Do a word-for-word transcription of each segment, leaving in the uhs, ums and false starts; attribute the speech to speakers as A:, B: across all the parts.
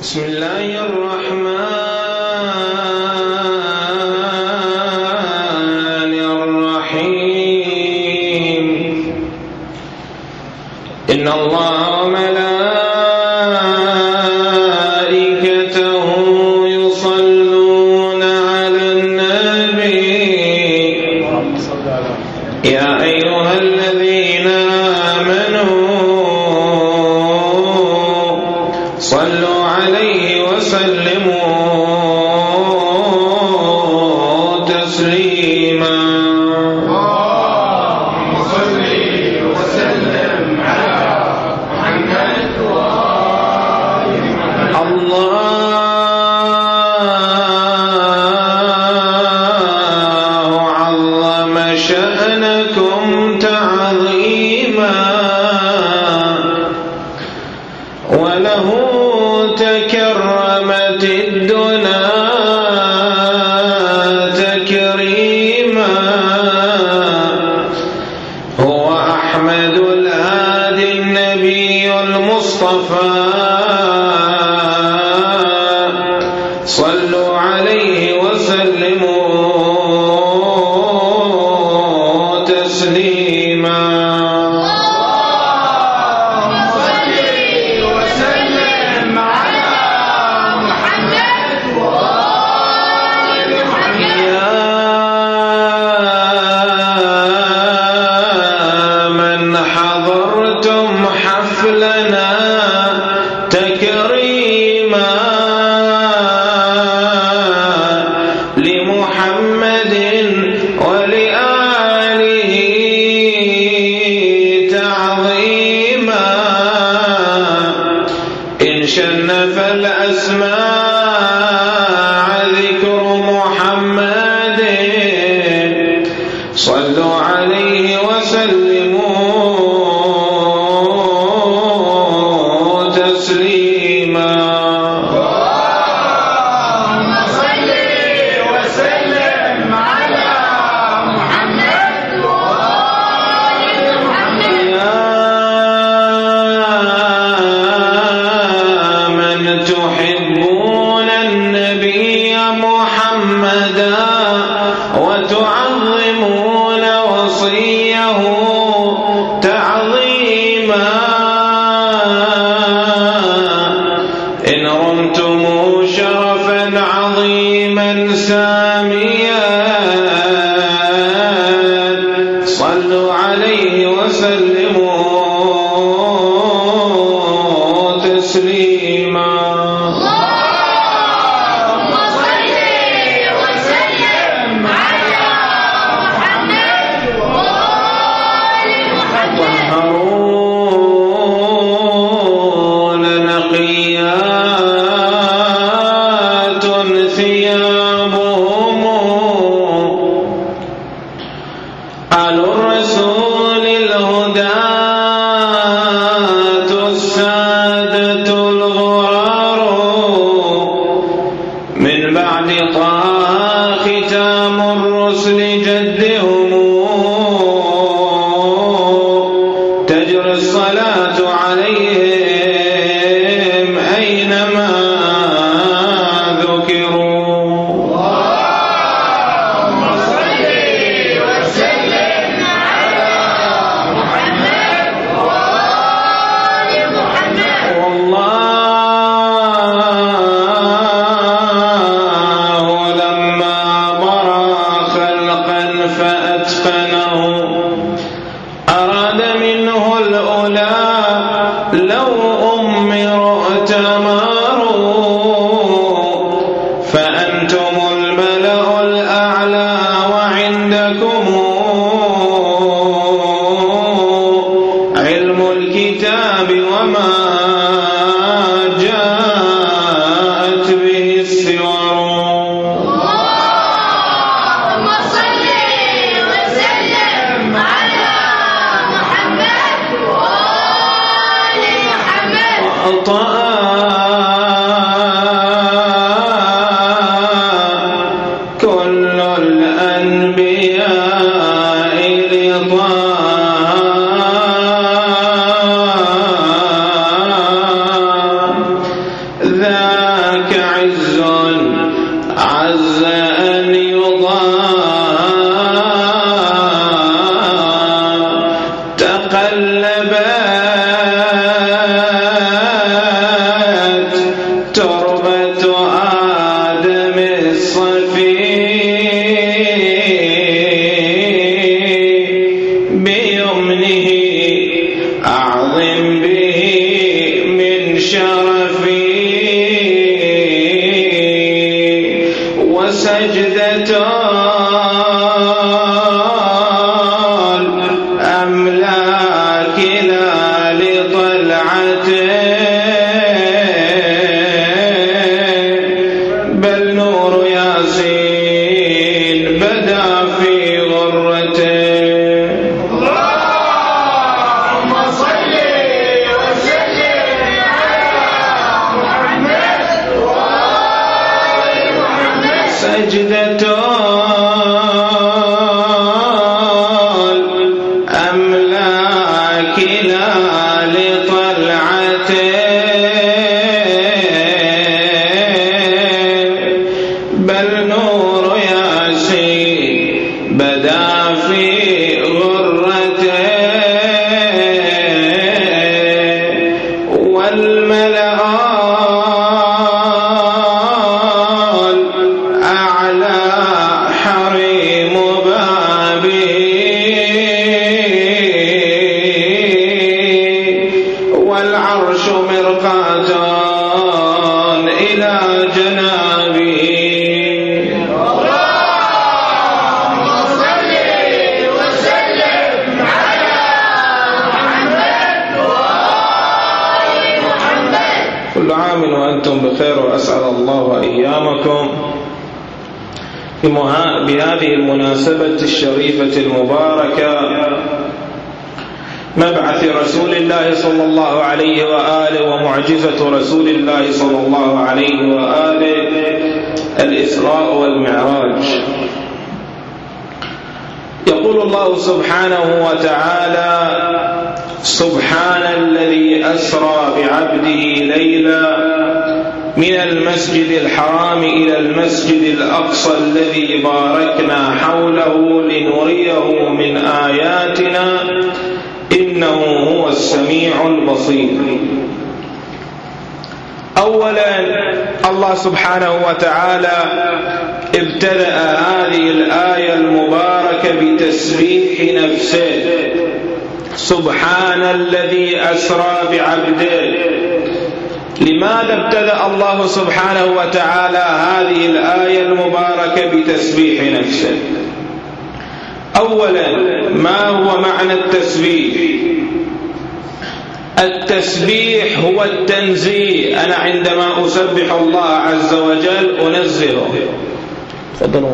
A: بسم الله الرحمن الرحيم إن الله وملائكته يصلون على النبي يا أيها الذين آمنوا صلوا عليه وسلموا تسليما
B: اللهم صل وسلم على محمد وآل محمد.
A: الله عظم شأنكم تعظيما وله تكرمت الدنا تكريما هو أحمد الهادي النبي المصطفى صلوا عليه وسلموا تسليما حفلنا تكريما لمحمد ولآله تعظيما إن شنف الأسماع ذكر محمد صلوا عليه وسلموا تسليما
B: اللهم صل وسلم على محمد وآل محمد.
A: يا من تحبون النبي محمدا وتعظمون وصيه تعظيما إن رمتم شرفا عظيما ساميا صلوا عليه وسلموا تسليما
B: اللهم صل وسلم على محمد وآل محمد.
A: طهرون نقيات ثيابهم آل الرسول الهداة السادة الغرار من بعد طه ختام الرسل جدهم تجري الصلاة عليهم أينما ذكروا
B: اللهم صل وسلم على محمد وآل محمد.
A: والله سجدة الأملاك لا لطلعته بل نور ياسين بدا في غرته.
B: اللهم صل وسلم على محمد وآل محمد.
A: سجدة الأملاك لا لطلعته بل نور ياسين بدا في غرته. والملأ الأعلى حريم بابه والعرش مرقاة إلى جنابه.
B: اللهم صل وسلم على محمد وآل محمد.
A: كل عام وأنتم بخير وأسعد الله أيامكم بهذه المناسبة الشريفة المباركة، مبعث رسول الله صلى الله عليه وآله ومعجزة رسول الله صلى الله عليه وآله، الإسراء والمعراج. يقول الله سبحانه وتعالى: سبحان الذي أسرى بعبده ليلا من المسجد الحرام إلى المسجد الأقصى الذي باركنا حوله لنريه من آياتنا إنه هو السميع البصير. أولا الله سبحانه وتعالى ابتدأ هذه الآية المباركة بتسبيح نفسه. سبحان الذي أسرى بعبده. لماذا ابتدأ الله سبحانه وتعالى هذه الآية المباركة بتسبيح نفسه؟ أولا، ما هو معنى التسبيح؟ التسبيح هو التنزيه. أنا عندما أسبح الله عز وجل أنزهه. تفضلوا.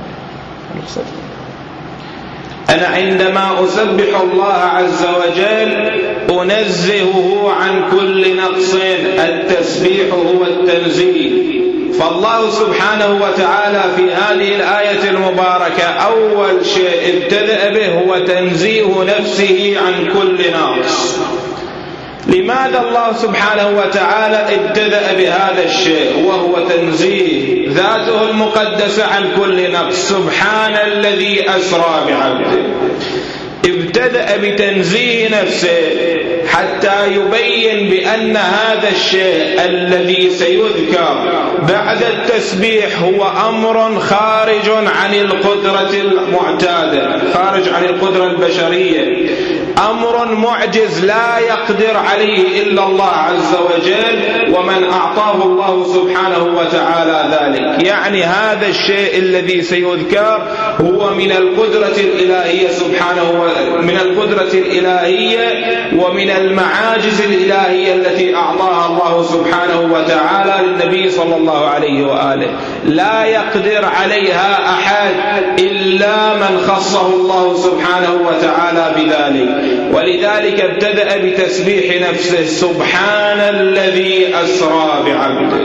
A: أنا عندما أسبح الله عز وجل أنزهه عن كل نقص. التسبيح هو التنزيه. فالله سبحانه وتعالى في هذه الآية المباركة أول شيء ابتدأ به هو تنزيه نفسه عن كل نقص. لماذا الله سبحانه وتعالى ابتدأ بهذا الشيء وهو تنزيه ذاته المقدسة عن كل نقص؟ سبحان الذي أسرى بعبده. ابتدأ بتنزيه نفسه حتى يبين بأن هذا الشيء الذي سيذكر بعد التسبيح هو أمر خارج عن القدرة المعتادة، خارج عن القدرة البشرية، أمر معجز لا يقدر عليه إلا الله عز وجل ومن أعطاه الله سبحانه وتعالى ذلك. يعني هذا الشيء الذي سيذكر هو من القدرة الإلهية سبحانه، من القدرة الإلهية ومن المعاجز الإلهية التي أعطاها الله سبحانه وتعالى للنبي صلى الله عليه وآله، لا يقدر عليها أحد إلا من خصه الله سبحانه وتعالى بذلك. ولذلك ابتدأ بتسبيح نفسه. سبحان الذي أسرى بعبده.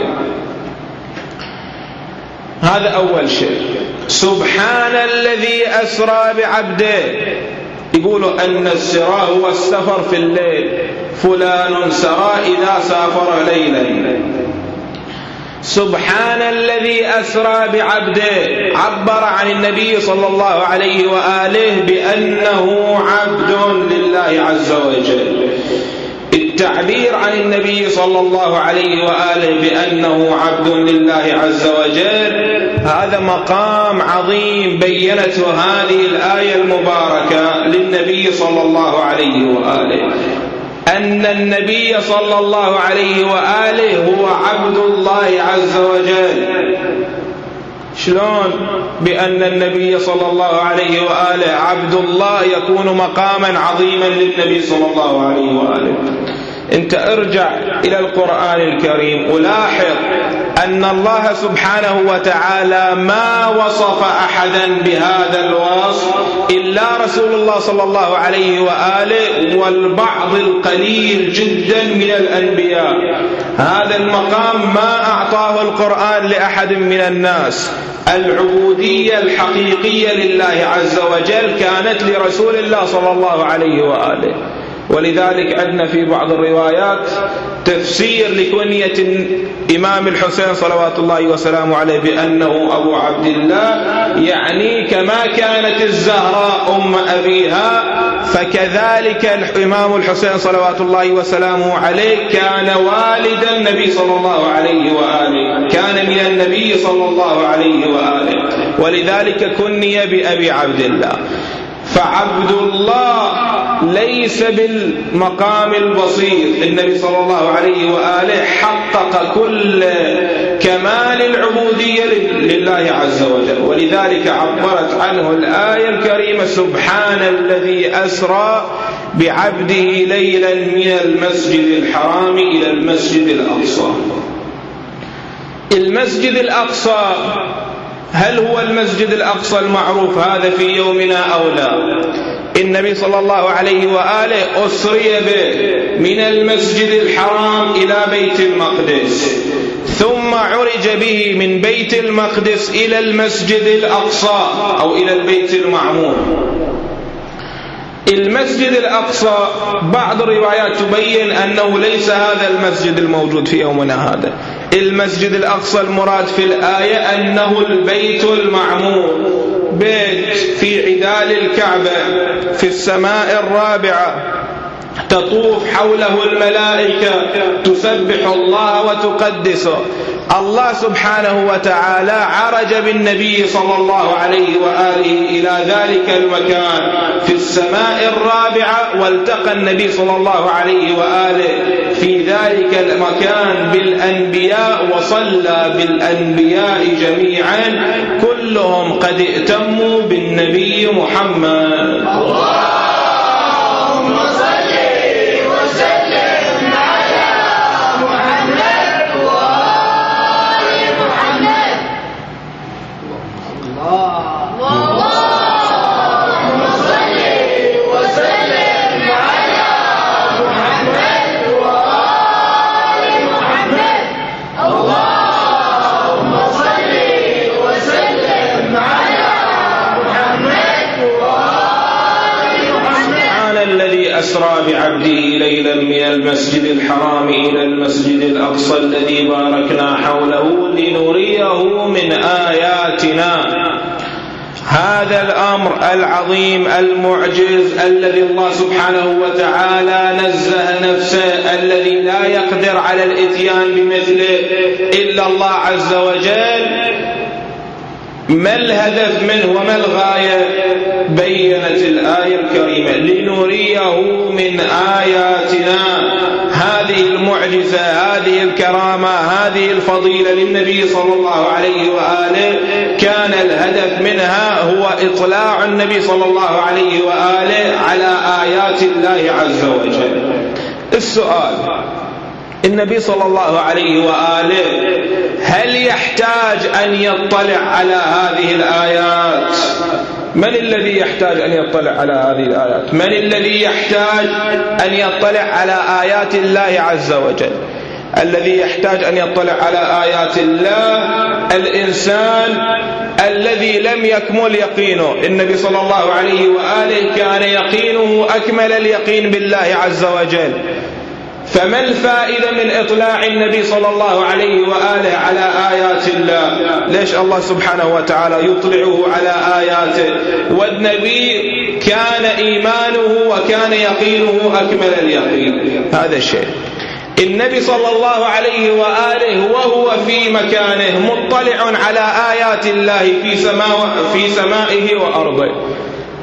A: هذا أول شيء. سبحان الذي أسرى بعبده. يقولوا أن السراء هو السفر في الليل. فلان سرى إذا سافر ليلا. سبحان الذي أسرى بعبده عبر عن النبي صلى الله عليه وآله بأنه عبد لله عز وجل. التعبير عن النبي صلى الله عليه وآله بأنه عبد لله عز وجل هذا مقام عظيم بينته هذه الآية المباركة للنبي صلى الله عليه وآله، أن النبي صلى الله عليه وآله هو عبد الله عز وجل. شلون بأن النبي صلى الله عليه وآله عبد الله يكون مقاما عظيما للنبي صلى الله عليه وآله؟ انت ارجع إلى القرآن الكريم ولاحظ أن الله سبحانه وتعالى ما وصف أحدا بهذا الوصف إلا رسول الله صلى الله عليه وآله والبعض القليل جدا من الأنبياء. هذا المقام ما أعطاه القرآن لأحد من الناس. العبودية الحقيقية لله عز وجل كانت لرسول الله صلى الله عليه وآله. ولذلك عندنا في بعض الروايات تفسير لكنية الإمام الحسين صلوات الله وسلامه عليه بأنه أبو عبد الله، يعني كما كانت الزهراء أم أبيها فكذلك الإمام الحسين صلوات الله وسلامه عليه كان والد النبي صلى الله عليه وآله، كان من النبي صلى الله عليه وآله، ولذلك كني بأبي عبد الله. فعبد الله ليس بالمقام البسيط، النبي صلى الله عليه وآله حقق كل كمال العبودية لله عز وجل، ولذلك عبرت عنه الآية الكريمة: سبحان الذي أسرى بعبده ليلا من المسجد الحرام إلى المسجد الأقصى. المسجد الأقصى هل هو المسجد الأقصى المعروف هذا في يومنا أو لا؟ النبي صلى الله عليه وآله أسري به من المسجد الحرام إلى بيت المقدس، ثم عرج به من بيت المقدس إلى المسجد الأقصى أو إلى البيت المعمور. المسجد الأقصى بعض الروايات تبين أنه ليس هذا المسجد الموجود في يومنا هذا. المسجد الأقصى المراد في الآية أنه البيت المعمور، بيت في عدال الكعبة في السماء الرابعة، تطوف حوله الملائكة تسبح الله وتقدسه. الله سبحانه وتعالى عرج بالنبي صلى الله عليه وآله إلى ذلك المكان في السماء الرابعة، والتقى النبي صلى الله عليه وآله في ذلك المكان بالأنبياء، وصلى بالأنبياء جميعا كلهم قد ائتموا بالنبي محمد.
B: اللهم صل وسلم على محمد وآل محمد. اللهم صل وسلم على محمد وآل محمد. اللهم صل وسلم على محمد وآل محمد.
A: سبحان الذي أسرى بعبده ليلا من المسجد الحرام إلى المسجد الأقصى الذي باركنا حوله لنريه من آياتنا. هذا الأمر العظيم المعجز الذي الله سبحانه وتعالى نزه نفسه، الذي لا يقدر على الإتيان بمثله إلا الله عز وجل، ما الهدف منه وما الغاية؟ بيّنت الآية الكريمة: لنريه من آياتنا. هذه المعجزة، هذه الكرامة، هذه الفضيلة للنبي صلى الله عليه وآله كان الهدف منها هو إطلاع النبي صلى الله عليه وآله على آيات الله عز وجل. السؤال: النبي صلى الله عليه وآله هل يحتاج أن يطلع على هذه الآيات؟ من الذي يحتاج أن يطلع على هذه الآيات؟ من الذي يحتاج أن يطلع على آيات الله عز وجل؟ الذي يحتاج أن يطلع على آيات الله الإنسان الذي لم يكمل يقينه. النبي صلى الله عليه وآله كان يقينه أكمل اليقين بالله عز وجل، فما الفائدة من إطلاع النبي صلى الله عليه وآله على آيات الله؟ ليش الله سبحانه وتعالى يطلعه على آياته والنبي كان إيمانه وكان يقينه أكمل اليقين؟ هذا الشيء. النبي صلى الله عليه وآله وهو في مكانه مطلع على آيات الله في سماء في سمائه وأرضه،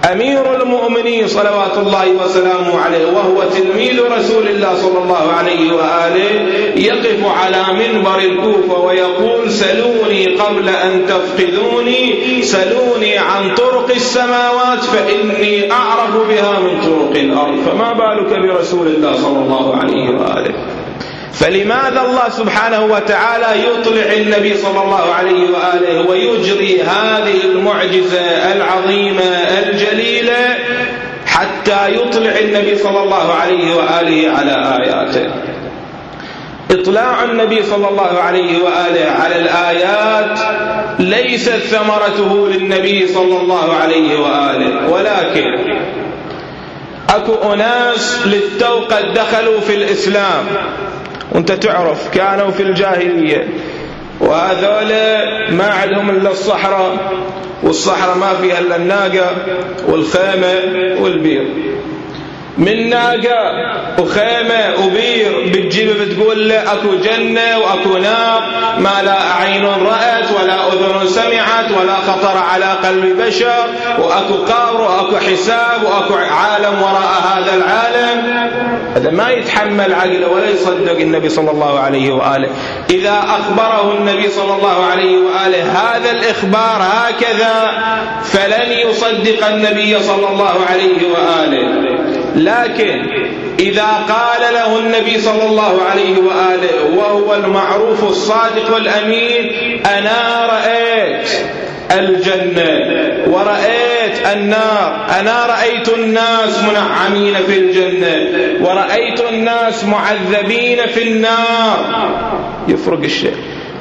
A: أمير المؤمنين صلوات الله وسلامه عليه وهو تلميذ رسول الله صلى الله عليه وآله يقف على منبر الكوفة ويقول سلوني قبل أن تفقدوني، سلوني عن طرق السماوات فإني أعرف بها من طرق الأرض، فما بالك برسول الله صلى الله عليه وآله. فلماذا الله سبحانه وتعالى يطلع النبي صلى الله عليه وآله ويجري هذه المعجزة العظيمة الجليلة حتى يطلع النبي صلى الله عليه وآله على آياته؟ إطلاع النبي صلى الله عليه وآله على الآيات ليست ثمرته للنبي صلى الله عليه وآله، ولكن أكو أناس للتو قد دخلوا في الإسلام، وانت تعرف كانوا في الجاهلية وهذول ما عندهم إلا الصحراء، والصحراء ما فيها إلا الناقة والخيمة والبير. من ناقة وخيمة وبير بتجيب بتقول له أكو جنة وأكو نار ما لا عين رأت ولا أذن سمعت ولا خطر على قلب بشر، وأكو قبر وأكو حساب وأكو عالم وراء هذا العالم. هذا ما يتحمل عقله ولا يصدق النبي صلى الله عليه وآله. إذا أخبره النبي صلى الله عليه وآله هذا الإخبار هكذا فلن يصدق النبي صلى الله عليه وآله. لكن إذا قال له النبي صلى الله عليه وآله وهو المعروف الصادق الأمين أنا رأيت الجنة ورأيت النار، أنا رأيت الناس منعمين في الجنة ورأيت الناس معذبين في النار، يفرق الشيء.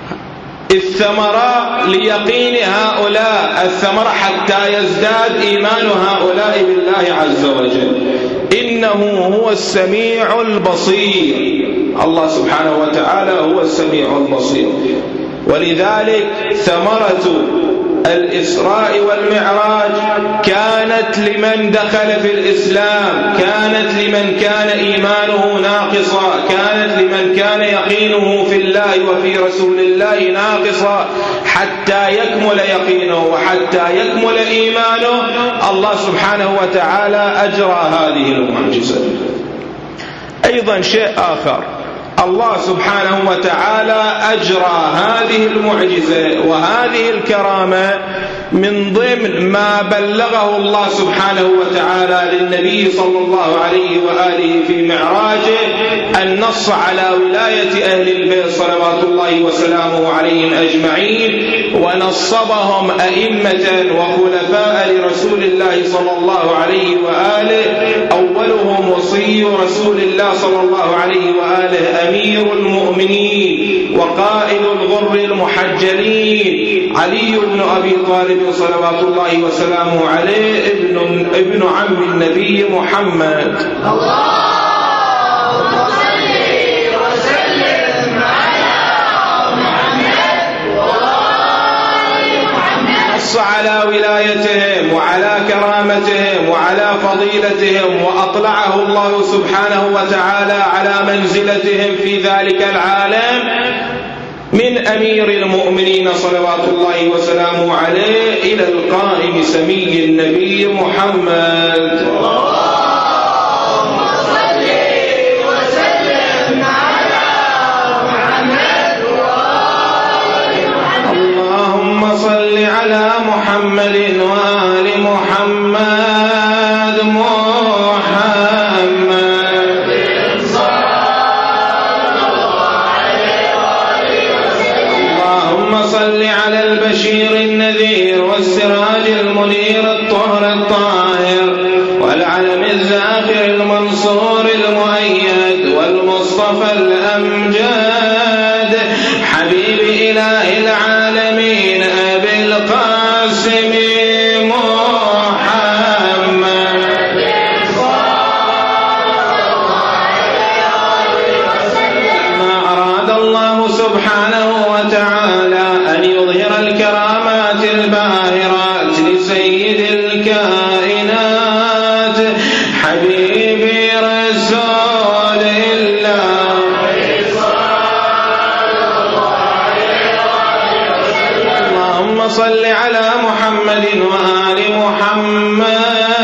A: الثمرة ليقين هؤلاء، الثمرة حتى يزداد إيمان هؤلاء بالله عز وجل. إنه هو السميع البصير، الله سبحانه وتعالى هو السميع البصير. ولذلك ثمرة الإسراء والمعراج كانت لمن دخل في الإسلام، كانت لمن كان إيمانه ناقصا، كانت لمن كان يقينه في الله وفي رسول الله ناقصا، حتى يكمل يقينه وحتى يكمل إيمانه الله سبحانه وتعالى أجرى هذه المعجزة. أيضا شيء آخر، الله سبحانه وتعالى أجرى هذه المعجزة وهذه الكرامة من ضمن ما بلغه الله سبحانه وتعالى للنبي صلى الله عليه وآله في معراجه، النص على ولاية أهل البيت صلوات الله وسلامه عليهم أجمعين، ونصبهم أئمة وخلفاء لرسول الله صلى الله عليه وآله. أولهم وصي رسول الله صلى الله عليه وآله أمير المؤمنين وقائد الغر المحجلين علي بن أبي طالب صلوات الله وسلامه عليه ابن, ابن عم النبي محمد.
B: اللهم صل وسلم على محمد وآل محمد.
A: نص على ولايتهم وعلى كرامتهم وعلى فضيلتهم، وأطلعه الله سبحانه وتعالى على منزلتهم في ذلك العالم من أمير المؤمنين صلوات الله وسلامه عليه إلى القائم سمي النبي محمد.
B: اللهم صل وسلم على محمد وآل محمد.
A: اللهم صل على محمد وآل محمد محمد. صل على البشير النذير والسراج المنير الطهر الطاهر والعلم الزاخر المنصور المؤيد والمصطفى الأمجاد حبيب إله العالمين أبي القاسم سبحانه وتعالى أن يظهر الكرامات الباهرات لسيد الكائنات حبيبي رسول الله. اللهم صل على محمد وآل محمد.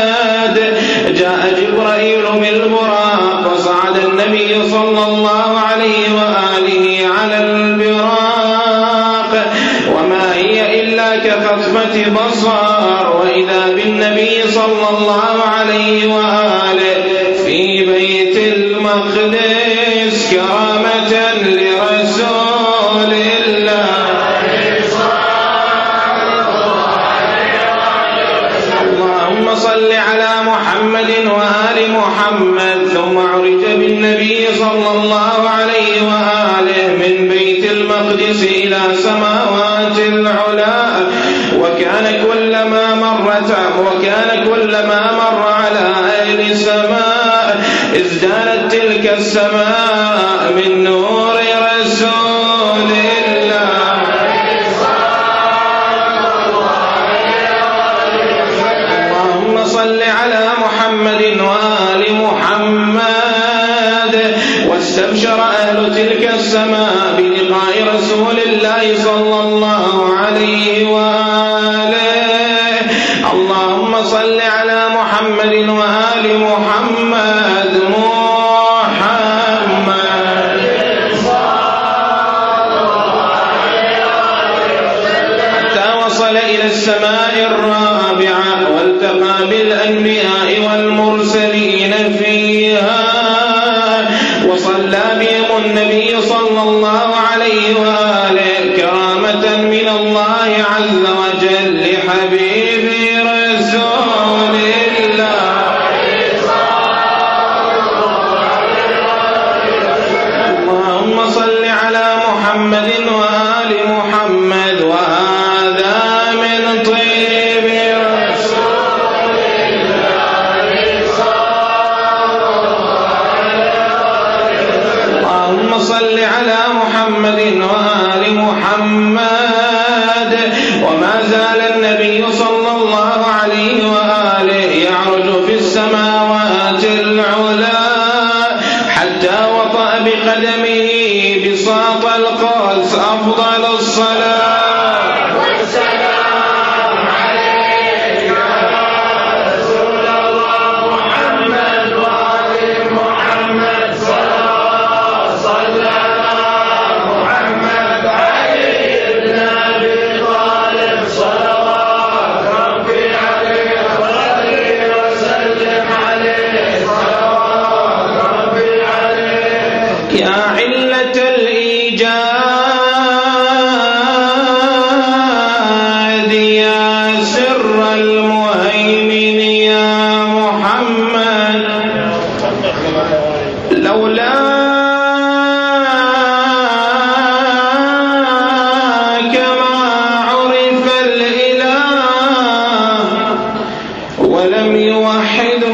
A: إلا كخطفة بصر. وإذا بالنبي صلى الله عليه وآله في بيت المقدس كرامة لرسول الله. اللهم صل على محمد وآل محمد. ثم عرج بالنبي صلى الله عليه وآله من بيت المقدس إلى سماوات العلا، وكان كلما مرت وكان كلما مر على أهل سماء ازدادت تلك السماء من نور رسول الله. اللهم صل على محمد وآل محمد. واستبشر أهل تلك السماء بلقاء رسول الله صلى الله عليه وآله. اللهم صل على محمد وآل محمد. محمد حتى وصل إلى السماء الرابعة والتقى بالأنبياء والمرسلين فيها، وصلى بهم النبي صلى الله عليه وآله كرامة من الله عز وجل لحبيب رسول الله. اللهم صل على محمد وآل محمد. وهذا من طيب رسول الله. اللهم صل على محمد وآل محمد. وما زال النبي صلى الله عليه وآله يعرج في السماوات العلا حتى وطأ بقدمه بساط القدس. أفضل الصلاة والسلام عليك يا رسول الله محمد وآل محمد. صلى محمد علي بن أبي طالب صلوات ربي عليه وصلي وسلم عليه صلوات ربي عليه. يا علة الإيجاد يا سر المهيمن يا محمد، لولاك ما عرف الإله ولم يوحده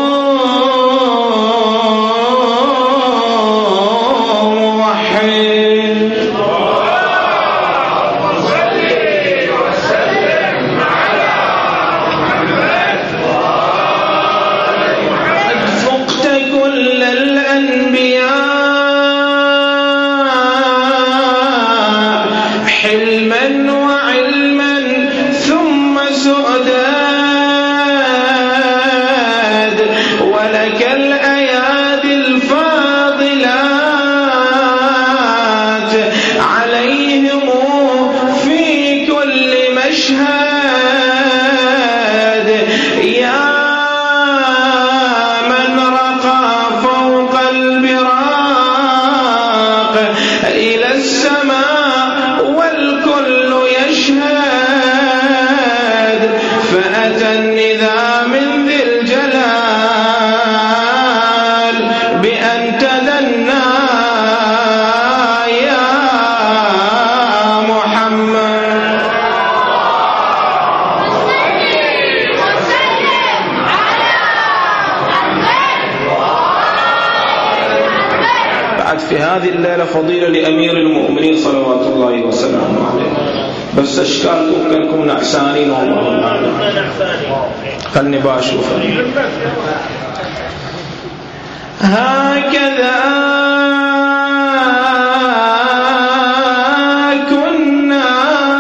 A: في هذه الليلة فضيلة لأمير المؤمنين صلوات الله وسلامه عليه. بس أشكالكم كأنكم نعسانين والله أعلم. خلني باشوف. هكذا كنا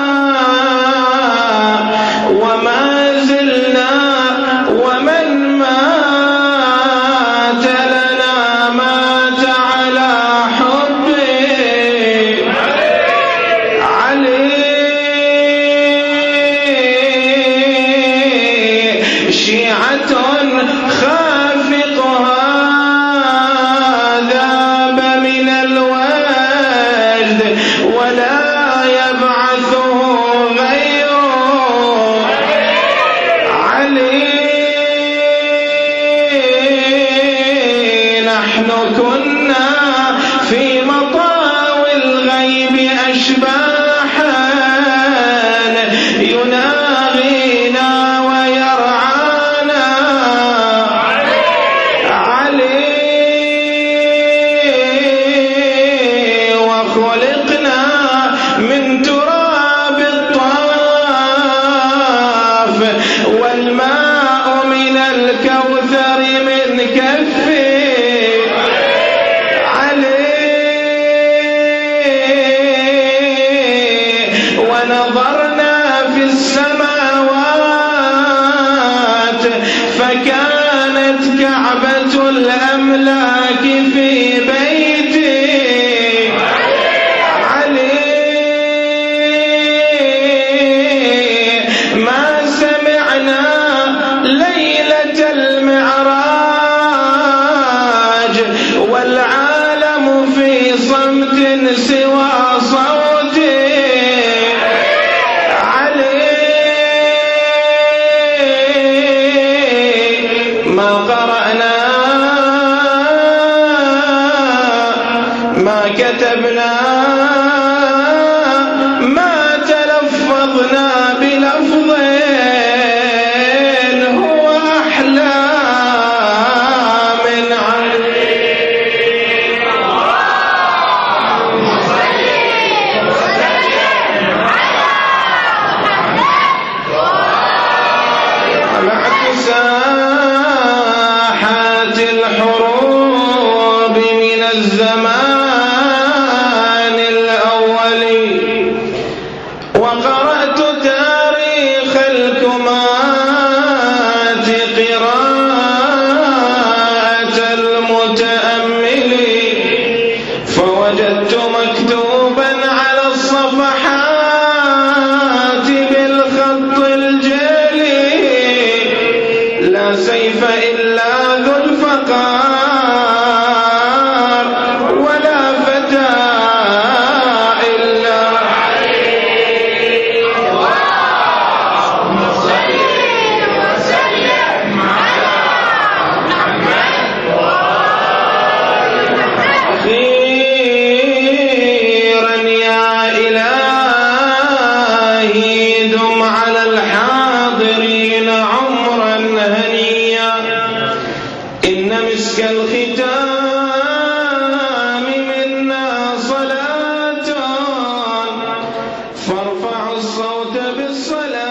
A: وما زلنا ومن مات لنا مات على حب علي نظرنا في السماوات فكانت كعبة الأملاك في بيتي علي ما سمعنا ليلة المعراج والعالم في صمت سوى صوتي علي ما قرأنا ما كتبنا ما تلفظنا بلفظ هو أحلى من علي طلعت ساحات الحروب من الزمان الأول وقرأت تاريخ الكمات قراءة المتأمل فوجدت مكتوبا على الصفحات بالخط الجلي لا سيف إلا ذو الفقار ولا فتى إلا أخيرا يا إلهي دم على الحاضرين عمرا هنيا إن مسك الختام منا صلاة فارفعوا الصوت بالصلاة